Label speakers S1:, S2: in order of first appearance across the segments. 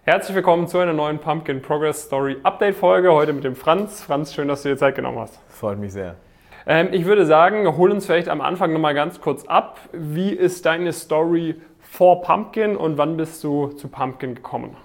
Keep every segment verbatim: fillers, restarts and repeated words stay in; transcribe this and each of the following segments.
S1: Herzlich willkommen zu einer neuen Pumpkin Progress Story Update Folge. Heute mit dem Franz. Franz, schön, dass du dir Zeit genommen hast.
S2: Das freut mich sehr.
S1: Ähm, ich würde sagen, hol uns vielleicht am Anfang nochmal ganz kurz ab. Wie ist deine Story vor Pumpkin und wann bist du zu Pumpkin gekommen?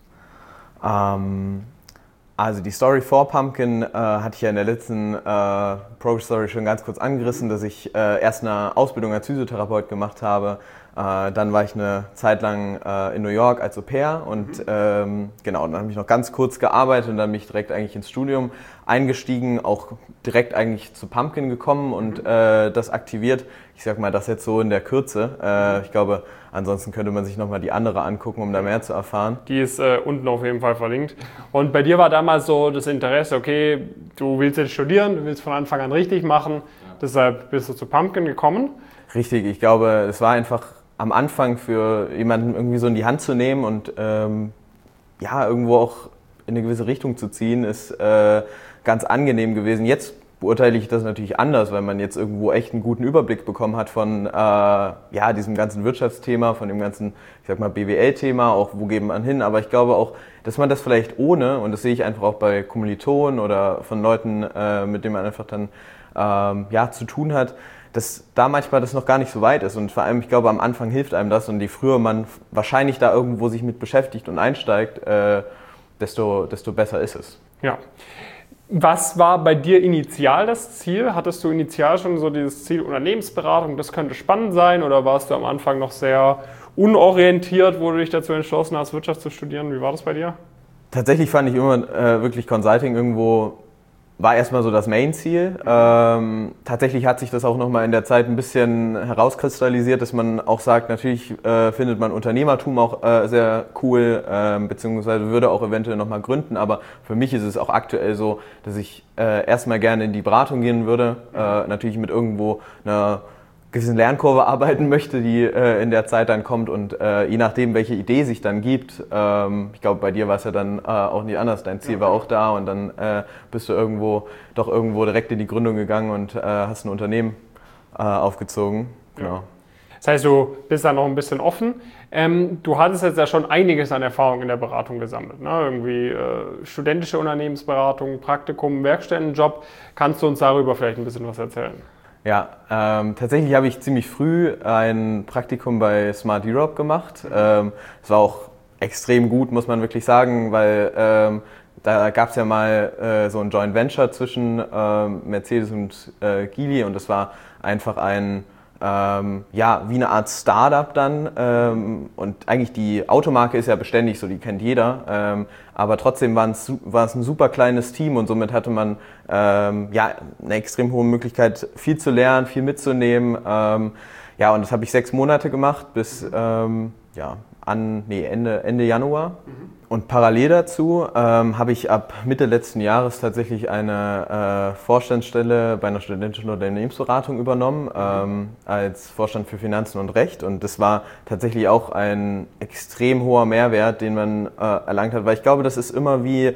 S2: Ähm, also die Story vor Pumpkin äh, hatte ich ja in der letzten äh, Progress Story schon ganz kurz angerissen, dass ich äh, erst eine Ausbildung als Physiotherapeut gemacht habe. Äh, dann war ich eine Zeit lang äh, in New York als Au-pair und ähm, genau, dann habe ich noch ganz kurz gearbeitet und dann bin ich direkt eigentlich ins Studium eingestiegen, auch direkt eigentlich zu Pumpkin gekommen und äh, das aktiviert. Ich sag mal, das jetzt so in der Kürze. Äh, ich glaube, ansonsten könnte man sich nochmal die andere angucken, um da mehr zu erfahren.
S1: Die ist äh, unten auf jeden Fall verlinkt. Und bei dir war damals so das Interesse, okay, du willst jetzt studieren, du willst von Anfang an richtig machen, deshalb bist du zu Pumpkin gekommen.
S2: Richtig, ich glaube, es war einfach am Anfang für jemanden irgendwie so in die Hand zu nehmen und ähm, ja, irgendwo auch in eine gewisse Richtung zu ziehen, ist äh, ganz angenehm gewesen. Jetzt beurteile ich das natürlich anders, weil man jetzt irgendwo echt einen guten Überblick bekommen hat von äh, ja, diesem ganzen Wirtschaftsthema, von dem ganzen, ich sag mal, B W L-Thema, auch wo geht man hin. Aber ich glaube auch, dass man das vielleicht ohne, und das sehe ich einfach auch bei Kommilitonen oder von Leuten, äh, mit denen man einfach dann ähm, ja, zu tun hat, dass da manchmal das noch gar nicht so weit ist und vor allem, ich glaube, am Anfang hilft einem das und je früher man wahrscheinlich da irgendwo sich mit beschäftigt und einsteigt, äh, desto, desto besser ist es.
S1: Ja. Was war bei dir initial das Ziel? Hattest du initial schon so dieses Ziel Unternehmensberatung, das könnte spannend sein oder warst du am Anfang noch sehr unorientiert, wo du dich dazu entschlossen hast, Wirtschaft zu studieren? Wie war das bei dir?
S2: Tatsächlich fand ich immer äh, wirklich Consulting irgendwo war erstmal so das Main-Ziel. Ähm, tatsächlich hat sich das auch nochmal in der Zeit ein bisschen herauskristallisiert, dass man auch sagt, natürlich äh, findet man Unternehmertum auch äh, sehr cool, äh, beziehungsweise würde auch eventuell nochmal gründen, aber für mich ist es auch aktuell so, dass ich äh, erstmal gerne in die Beratung gehen würde, äh, natürlich mit irgendwo einer gewissen Lernkurve arbeiten möchte, die äh, in der Zeit dann kommt und äh, je nachdem, welche Idee sich dann gibt, ähm, ich glaube, bei dir war es ja dann äh, auch nicht anders, dein Ziel war auch da und dann äh, bist du irgendwo, doch irgendwo direkt in die Gründung gegangen und äh, hast ein Unternehmen äh, aufgezogen. Genau.
S1: Ja. Das heißt, du bist da noch ein bisschen offen. Ähm, du hattest jetzt ja schon einiges an Erfahrung in der Beratung gesammelt, ne? Irgendwie äh, studentische Unternehmensberatung, Praktikum, Werkstättenjob. Kannst du uns darüber vielleicht ein bisschen was erzählen?
S2: Ja, ähm, tatsächlich habe ich ziemlich früh ein Praktikum bei Smart Europe gemacht. Ähm, das war auch extrem gut, muss man wirklich sagen, weil ähm, da gab es ja mal äh, so ein Joint Venture zwischen ähm, Mercedes und äh, Geely und das war einfach ein, ähm, ja, wie eine Art Startup dann. Ähm, und eigentlich die Automarke ist ja beständig, so die kennt jeder. Ähm, aber trotzdem war es, war es ein super kleines Team und somit hatte man ähm, ja, eine extrem hohe Möglichkeit, viel zu lernen, viel mitzunehmen. Ähm, ja, und das habe ich sechs Monate gemacht bis ähm, ja, an, nee, Ende, Ende Januar. Mhm. Und parallel dazu ähm, habe ich ab Mitte letzten Jahres tatsächlich eine äh, Vorstandsstelle bei einer studentischen Unternehmensberatung übernommen, ähm, als Vorstand für Finanzen und Recht. Und das war tatsächlich auch ein extrem hoher Mehrwert, den man äh, erlangt hat, weil ich glaube, das ist immer wie,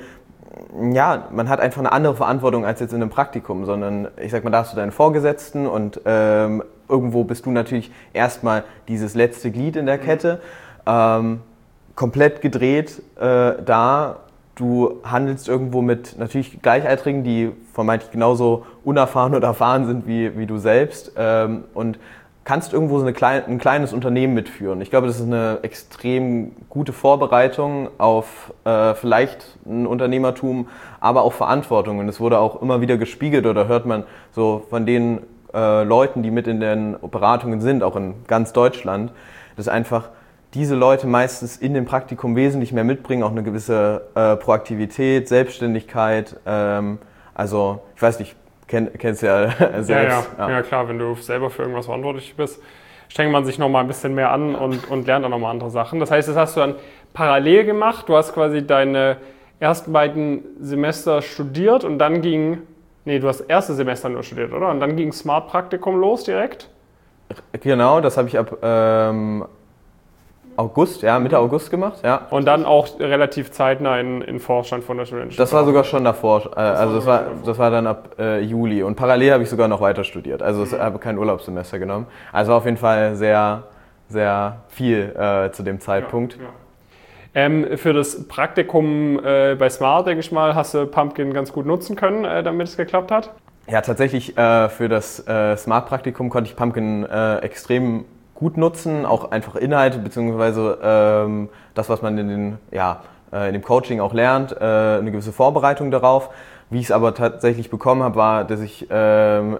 S2: ja, man hat einfach eine andere Verantwortung als jetzt in einem Praktikum, sondern ich sag mal, da hast du deinen Vorgesetzten und ähm, irgendwo bist du natürlich erstmal dieses letzte Glied in der Kette. Ähm, komplett gedreht äh, da. Du handelst irgendwo mit natürlich Gleichaltrigen, die vermeintlich genauso unerfahren oder erfahren sind wie, wie du selbst ähm, und kannst irgendwo so eine klein, ein kleines Unternehmen mitführen. Ich glaube, das ist eine extrem gute Vorbereitung auf äh, vielleicht ein Unternehmertum, aber auch Verantwortung. Und es wurde auch immer wieder gespiegelt oder hört man so von den äh, Leuten, die mit in den Beratungen sind, auch in ganz Deutschland, dass einfach diese Leute meistens in dem Praktikum wesentlich mehr mitbringen, auch eine gewisse äh, Proaktivität, Selbstständigkeit. Ähm, also ich weiß nicht, kenn, kennst du ja selbst.
S1: Ja, ja. Ja. ja, klar, wenn du selber für irgendwas verantwortlich bist, strengt man sich nochmal ein bisschen mehr an und, und lernt dann nochmal andere Sachen. Das heißt, das hast du dann parallel gemacht, du hast quasi deine ersten beiden Semester studiert und dann ging, nee, du hast das erste Semester nur studiert, oder? Und dann ging Smart Praktikum los direkt?
S2: Genau, das habe ich ab ähm, August, ja, Mitte August gemacht, ja.
S1: Und dann auch relativ zeitnah in, in Vorstand von der studentischen
S2: Das war sogar schon davor, äh, also das war, das war dann ab äh, Juli und parallel habe ich sogar noch weiter studiert, also ich habe kein Urlaubssemester genommen. Also auf jeden Fall sehr, sehr viel äh, zu dem Zeitpunkt.
S1: Ja, ja. Ähm, für das Praktikum äh, bei Smart, denke ich mal, hast du Pumpkin ganz gut nutzen können, äh, damit es geklappt hat?
S2: Ja, tatsächlich äh, für das äh, Smart-Praktikum konnte ich Pumpkin äh, extrem gut nutzen, auch einfach Inhalte beziehungsweise ähm, das, was man in, den, ja, äh, in dem Coaching auch lernt, äh, eine gewisse Vorbereitung darauf. Wie ich es aber tatsächlich bekommen habe, war, dass ich ähm,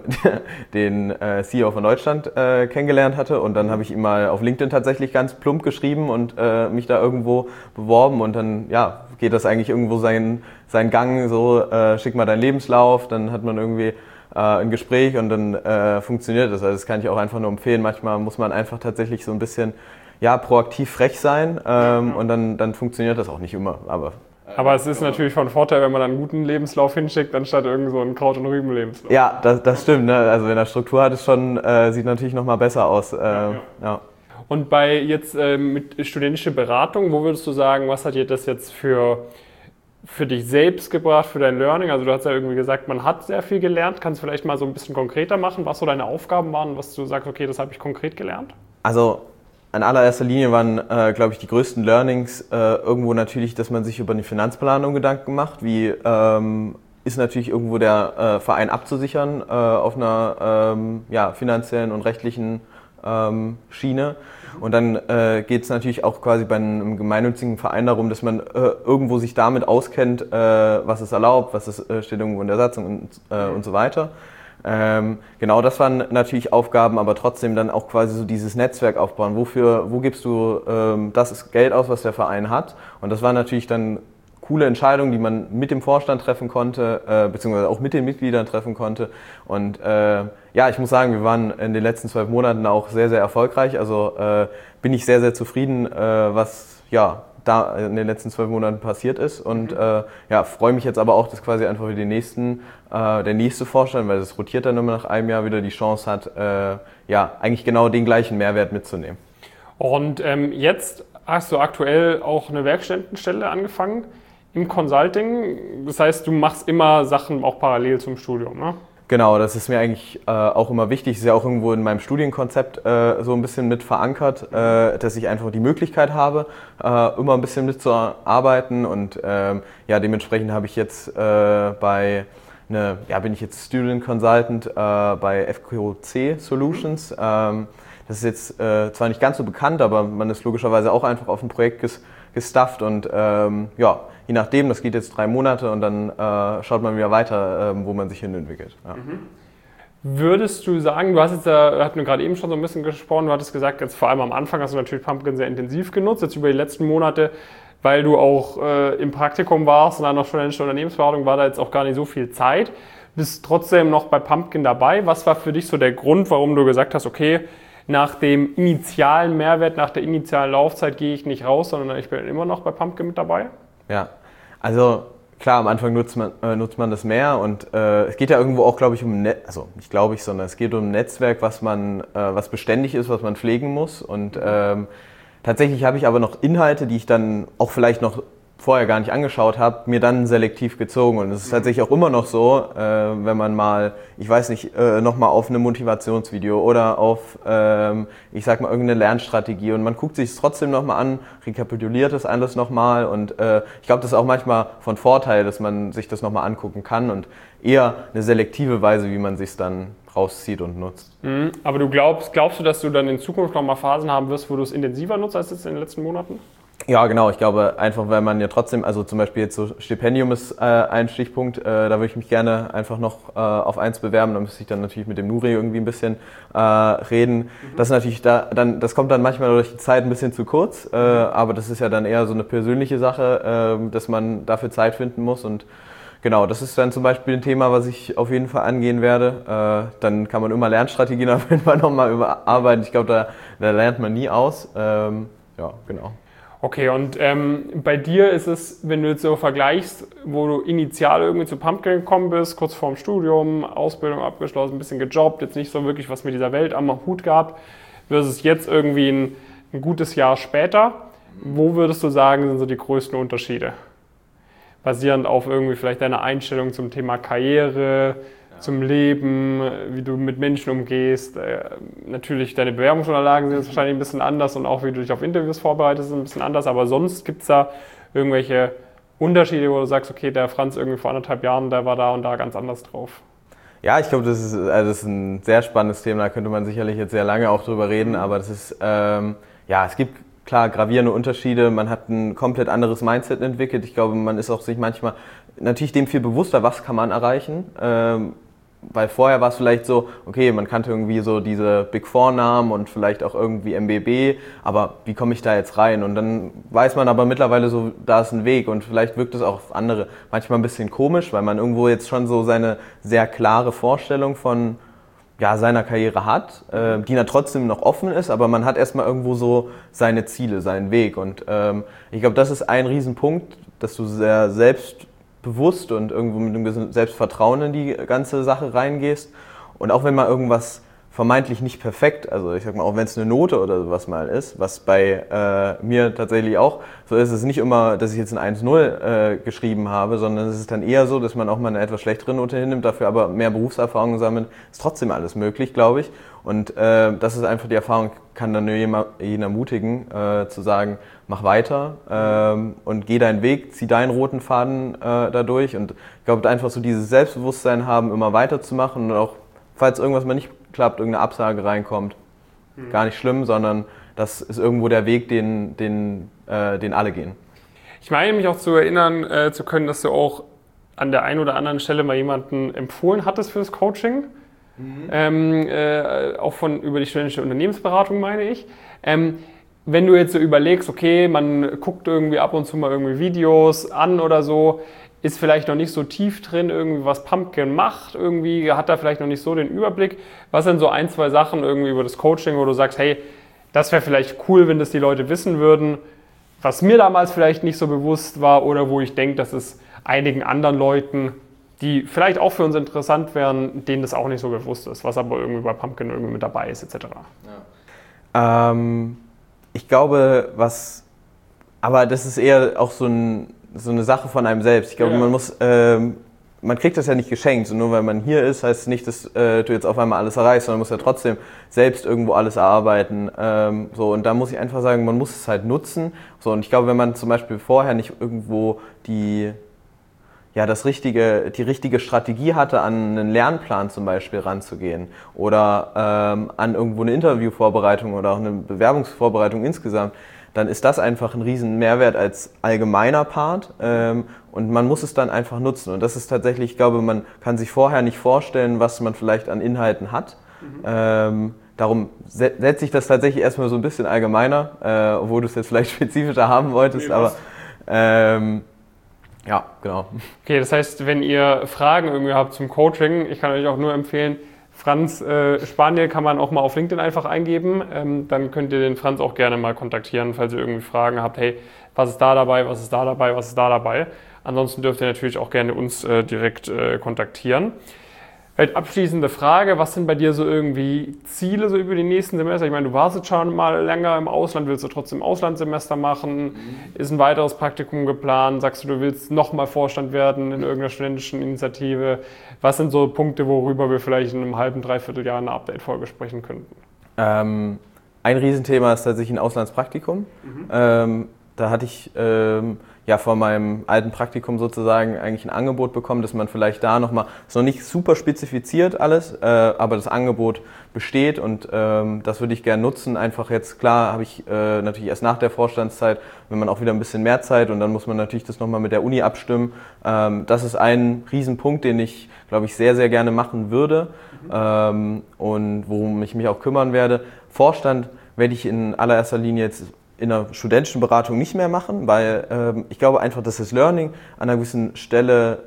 S2: den äh, C E O von Deutschland äh, kennengelernt hatte und dann habe ich ihm mal auf LinkedIn tatsächlich ganz plump geschrieben und äh, mich da irgendwo beworben und dann ja, geht das eigentlich irgendwo seinen, seinen Gang, so äh, schick mal deinen Lebenslauf, dann hat man irgendwie äh, ein Gespräch und dann äh, funktioniert das. Also das kann ich auch einfach nur empfehlen. Manchmal muss man einfach tatsächlich so ein bisschen ja, proaktiv frech sein ähm, und dann, dann funktioniert das auch nicht immer, aber
S1: Aber es ist natürlich von Vorteil, wenn man einen guten Lebenslauf hinschickt, anstatt irgend so einen Kraut- und Rüben-Lebenslauf.
S2: Ja, das, das stimmt. Ne? Also wenn er Struktur hat, es schon, äh, sieht natürlich noch mal besser aus. Äh, ja, ja. Ja.
S1: Und bei jetzt äh, mit studentischer Beratung, wo würdest du sagen, was hat dir das jetzt für, für dich selbst gebracht, für dein Learning? Also du hast ja irgendwie gesagt, man hat sehr viel gelernt. Kannst du vielleicht mal so ein bisschen konkreter machen, was so deine Aufgaben waren, was du sagst, okay, das habe ich konkret gelernt?
S2: Also in allererster Linie waren, äh, glaube ich, die größten Learnings äh, irgendwo natürlich, dass man sich über eine Finanzplanung Gedanken macht. Wie ähm, ist natürlich irgendwo der äh, Verein abzusichern äh, auf einer ähm, ja, finanziellen und rechtlichen ähm, Schiene. Und dann äh, geht es natürlich auch quasi bei einem gemeinnützigen Verein darum, dass man äh, irgendwo sich damit auskennt, äh, was ist erlaubt, was ist, äh, steht irgendwo in der Satzung und, äh, und so weiter. Ähm, genau, das waren natürlich Aufgaben, aber trotzdem dann auch quasi so dieses Netzwerk aufbauen. Wofür, wo gibst du ähm, das Geld aus, was der Verein hat? Und das waren natürlich dann coole Entscheidungen, die man mit dem Vorstand treffen konnte, äh, beziehungsweise auch mit den Mitgliedern treffen konnte. Und äh, ja, ich muss sagen, wir waren in den letzten zwölf Monaten auch sehr, sehr erfolgreich. Also äh, bin ich sehr, sehr zufrieden, äh, was ja da in den letzten zwölf Monaten passiert ist. Und äh, ja, freue mich jetzt aber auch, dass quasi einfach für den nächsten, äh, der nächste Vorstand, weil das rotiert dann immer nach einem Jahr wieder, die Chance hat, äh, ja, eigentlich genau den gleichen Mehrwert mitzunehmen.
S1: Und ähm, jetzt hast du aktuell auch eine Werkstudentenstelle angefangen im Consulting. Das heißt, du machst immer Sachen auch parallel zum Studium, ne?
S2: Genau, das ist mir eigentlich äh, auch immer wichtig. Das ist ja auch irgendwo in meinem Studienkonzept äh, so ein bisschen mit verankert, äh, dass ich einfach die Möglichkeit habe, äh, immer ein bisschen mitzuarbeiten. Und ähm, ja, dementsprechend habe ich jetzt äh, bei eine, ja, bin ich jetzt Student Consultant äh, bei F Q C Solutions. Ähm, das ist jetzt äh, zwar nicht ganz so bekannt, aber man ist logischerweise auch einfach auf ein Projekt ges gestafft und ähm, ja, je nachdem, das geht jetzt drei Monate und dann äh, schaut man wieder weiter, äh, wo man sich hin entwickelt. Ja.
S1: Mhm. Würdest du sagen, du hast jetzt, da hatten wir gerade eben schon so ein bisschen gesprochen, du hattest gesagt, jetzt vor allem am Anfang hast du natürlich Pumpkin sehr intensiv genutzt, jetzt über die letzten Monate, weil du auch äh, im Praktikum warst und dann noch studentische Unternehmensberatung, war da jetzt auch gar nicht so viel Zeit. Bist trotzdem noch bei Pumpkin dabei. Was war für dich so der Grund, warum du gesagt hast, okay, nach dem initialen Mehrwert, nach der initialen Laufzeit gehe ich nicht raus, sondern ich bin immer noch bei Pumpkin mit dabei?
S2: Ja, also klar, am Anfang nutzt man, äh, nutzt man das mehr und äh, es geht ja irgendwo auch, glaube ich, um, Net also nicht glaube ich, sondern es geht um ein Netzwerk, was man, äh, was beständig ist, was man pflegen muss und ähm, tatsächlich habe ich aber noch Inhalte, die ich dann auch vielleicht noch vorher gar nicht angeschaut habe, mir dann selektiv gezogen. Und es ist tatsächlich auch immer noch so, äh, wenn man mal, ich weiß nicht, äh, nochmal auf ein Motivationsvideo oder auf, ähm, ich sag mal, irgendeine Lernstrategie und man guckt sich es trotzdem nochmal an, rekapituliert das alles nochmal und äh, ich glaube, das ist auch manchmal von Vorteil, dass man sich das nochmal angucken kann und eher eine selektive Weise, wie man sich es dann rauszieht und nutzt.
S1: Mhm. Aber du glaubst, glaubst du, dass du dann in Zukunft nochmal Phasen haben wirst, wo du es intensiver nutzt als jetzt in den letzten Monaten?
S2: Ja, genau. Ich glaube einfach, weil man ja trotzdem, also zum Beispiel jetzt so Stipendium ist äh, ein Stichpunkt, äh, da würde ich mich gerne einfach noch äh, auf eins bewerben. Da müsste ich dann natürlich mit dem Nuri irgendwie ein bisschen äh, reden. Mhm. Das ist natürlich da, dann, das kommt dann manchmal durch die Zeit ein bisschen zu kurz, äh, mhm. aber das ist ja dann eher so eine persönliche Sache, äh, dass man dafür Zeit finden muss und genau, das ist dann zum Beispiel ein Thema, was ich auf jeden Fall angehen werde. Äh, dann kann man immer Lernstrategien auf jeden Fall nochmal überarbeiten. Ich glaube, da, da lernt man nie aus. Ähm, ja, genau.
S1: Okay, und ähm, bei dir ist es, wenn du jetzt so vergleichst, wo du initial irgendwie zu Pumpkin gekommen bist, kurz vorm Studium, Ausbildung abgeschlossen, ein bisschen gejobbt, jetzt nicht so wirklich was mit dieser Welt am Hut gehabt, versus jetzt irgendwie ein, ein gutes Jahr später. Wo würdest du sagen, sind so die größten Unterschiede? Basierend auf irgendwie vielleicht deiner Einstellung zum Thema Karriere, zum Leben, wie du mit Menschen umgehst. Äh, natürlich, deine Bewerbungsunterlagen sind jetzt wahrscheinlich ein bisschen anders und auch wie du dich auf Interviews vorbereitest, ist ein bisschen anders. Aber sonst gibt es da irgendwelche Unterschiede, wo du sagst, okay, der Franz irgendwie vor anderthalb Jahren, der war da und da ganz anders drauf.
S2: Ja, ich glaube, das ist, also das ist ein sehr spannendes Thema, da könnte man sicherlich jetzt sehr lange auch drüber reden, aber das ist, ähm, ja, es gibt klar gravierende Unterschiede, man hat ein komplett anderes Mindset entwickelt, ich glaube, man ist auch sich manchmal natürlich dem viel bewusster, was kann man erreichen, ähm, weil vorher war es vielleicht so, okay, man kannte irgendwie so diese Big Four Namen und vielleicht auch irgendwie M B B, aber wie komme ich da jetzt rein? Und dann weiß man aber mittlerweile so, da ist ein Weg und vielleicht wirkt es auch auf andere manchmal ein bisschen komisch, weil man irgendwo jetzt schon so seine sehr klare Vorstellung von ja, seiner Karriere hat, äh, die dann trotzdem noch offen ist, aber man hat erstmal irgendwo so seine Ziele, seinen Weg und ähm, ich glaube, das ist ein Riesenpunkt, dass du sehr selbst bewusst und irgendwo mit einem gewissen Selbstvertrauen in die ganze Sache reingehst. Und auch wenn mal irgendwas vermeintlich nicht perfekt, also ich sag mal, auch wenn es eine Note oder sowas mal ist, was bei äh, mir tatsächlich auch so ist, es ist nicht immer, dass ich jetzt ein eins null äh, geschrieben habe, sondern es ist dann eher so, dass man auch mal eine etwas schlechtere Note hinnimmt, dafür aber mehr Berufserfahrung sammelt, ist trotzdem alles möglich, glaube ich. Und äh, das ist einfach die Erfahrung, kann dann nur jeden ermutigen, äh, zu sagen, mach weiter ähm, und geh deinen Weg, zieh deinen roten Faden äh, dadurch. Und ich glaube, einfach so dieses Selbstbewusstsein haben, immer weiterzumachen und auch, falls irgendwas mal nicht klappt, irgendeine Absage reinkommt, mhm. gar nicht schlimm, sondern das ist irgendwo der Weg, den, den, äh, den alle gehen.
S1: Ich meine mich auch zu erinnern äh, zu können, dass du auch an der einen oder anderen Stelle mal jemanden empfohlen hattest für das Coaching. Mhm. Ähm, äh, auch von über die studentische Unternehmensberatung, meine ich. Ähm, wenn du jetzt so überlegst, okay, man guckt irgendwie ab und zu mal irgendwie Videos an oder so, ist vielleicht noch nicht so tief drin, irgendwie was Pumpkin macht, irgendwie hat da vielleicht noch nicht so den Überblick. Was sind so ein, zwei Sachen irgendwie über das Coaching, wo du sagst, hey, das wäre vielleicht cool, wenn das die Leute wissen würden, was mir damals vielleicht nicht so bewusst war oder wo ich denke, dass es einigen anderen Leuten, die vielleicht auch für uns interessant wären, denen das auch nicht so bewusst ist, was aber irgendwie bei Pumpkin irgendwie mit dabei ist, et cetera.
S2: Ja. Ähm, ich glaube, was, aber das ist eher auch so, ein, so eine Sache von einem selbst. Ich glaube, ja. man muss, ähm, man kriegt das ja nicht geschenkt. Und nur weil man hier ist, heißt es nicht, dass äh, du jetzt auf einmal alles erreichst, sondern man muss ja trotzdem selbst irgendwo alles erarbeiten. Ähm, so, und da muss ich einfach sagen, man muss es halt nutzen. So, und ich glaube, wenn man zum Beispiel vorher nicht irgendwo die ja, das richtige, die richtige Strategie hatte, an einen Lernplan zum Beispiel ranzugehen oder ähm, an irgendwo eine Interviewvorbereitung oder auch eine Bewerbungsvorbereitung insgesamt, dann ist das einfach ein riesen Mehrwert als allgemeiner Part ähm, und man muss es dann einfach nutzen. Und das ist tatsächlich, ich glaube, man kann sich vorher nicht vorstellen, was man vielleicht an Inhalten hat. Mhm. Ähm, darum setze ich das tatsächlich erstmal so ein bisschen allgemeiner, äh, obwohl du es jetzt vielleicht spezifischer haben wolltest, nee, aber ähm, ja, genau.
S1: Okay, das heißt, wenn ihr Fragen irgendwie habt zum Coaching, ich kann euch auch nur empfehlen, Franz äh, Spaniel kann man auch mal auf LinkedIn einfach eingeben. Ähm, dann könnt ihr den Franz auch gerne mal kontaktieren, falls ihr irgendwie Fragen habt. Hey, was ist da dabei, was ist da dabei, was ist da dabei? Ansonsten dürft ihr natürlich auch gerne uns äh, direkt äh, kontaktieren. Halt abschließende Frage, was sind bei dir so irgendwie Ziele so über die nächsten Semester? Ich meine, du warst jetzt schon mal länger im Ausland, willst du trotzdem Auslandssemester machen? Mhm. Ist ein weiteres Praktikum geplant? Sagst du, du willst nochmal Vorstand werden in irgendeiner studentischen Initiative? Was sind so Punkte, worüber wir vielleicht in einem halben, dreiviertel Jahr eine Update-Folge sprechen könnten?
S2: Ähm, ein Riesenthema ist tatsächlich ein Auslandspraktikum. Mhm. Ähm, da hatte ich ähm, ja von meinem alten Praktikum sozusagen eigentlich ein Angebot bekommen, dass man vielleicht da nochmal, ist noch nicht super spezifiziert alles, äh, aber das Angebot besteht und ähm, das würde ich gerne nutzen. Einfach jetzt, klar, habe ich äh, natürlich erst nach der Vorstandszeit, wenn man auch wieder ein bisschen mehr Zeit und dann muss man natürlich das nochmal mit der Uni abstimmen. Ähm, das ist ein Riesenpunkt, den ich, glaube ich, sehr, sehr gerne machen würde mhm. ähm, und worum ich mich auch kümmern werde. Vorstand werde ich in allererster Linie jetzt in der studentischen Beratung nicht mehr machen, weil ähm, ich glaube einfach, dass das Learning an einer gewissen Stelle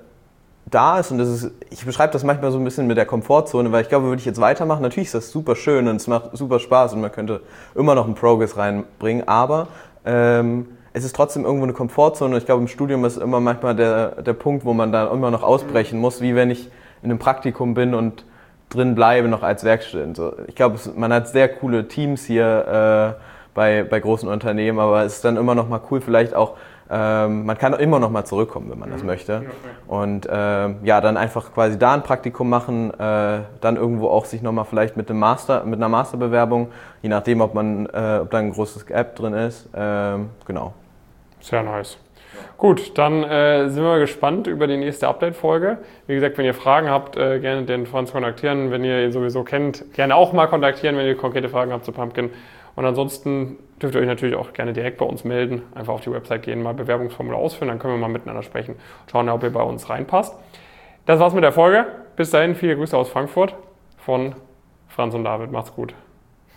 S2: da ist und das ist, ich beschreibe das manchmal so ein bisschen mit der Komfortzone, weil ich glaube, würde ich jetzt weitermachen, natürlich ist das super schön und es macht super Spaß und man könnte immer noch einen Progress reinbringen, aber ähm, es ist trotzdem irgendwo eine Komfortzone und ich glaube, im Studium ist immer manchmal der, der Punkt, wo man da immer noch ausbrechen muss, wie wenn ich in einem Praktikum bin und drin bleibe noch als Werkstudent. So, ich glaube, man hat sehr coole Teams hier, äh, Bei, bei großen Unternehmen, aber es ist dann immer noch mal cool, vielleicht auch Ähm, man kann immer noch mal zurückkommen, wenn man das möchte. Und ähm, ja, dann einfach quasi da ein Praktikum machen, äh, dann irgendwo auch sich noch mal vielleicht mit einem Master, mit einer Masterbewerbung, je nachdem, ob man, äh, ob da ein großes Gap drin ist. Ähm, genau.
S1: Sehr nice. Gut, dann äh, sind wir gespannt über die nächste Update-Folge. Wie gesagt, wenn ihr Fragen habt, äh, gerne den Franz kontaktieren. Wenn ihr ihn sowieso kennt, gerne auch mal kontaktieren, wenn ihr konkrete Fragen habt zu Pumpkin. Und ansonsten dürft ihr euch natürlich auch gerne direkt bei uns melden. Einfach auf die Website gehen, mal Bewerbungsformular ausfüllen, dann können wir mal miteinander sprechen. Schauen, ob ihr bei uns reinpasst. Das war's mit der Folge. Bis dahin, viele Grüße aus Frankfurt von Franz und David. Macht's gut.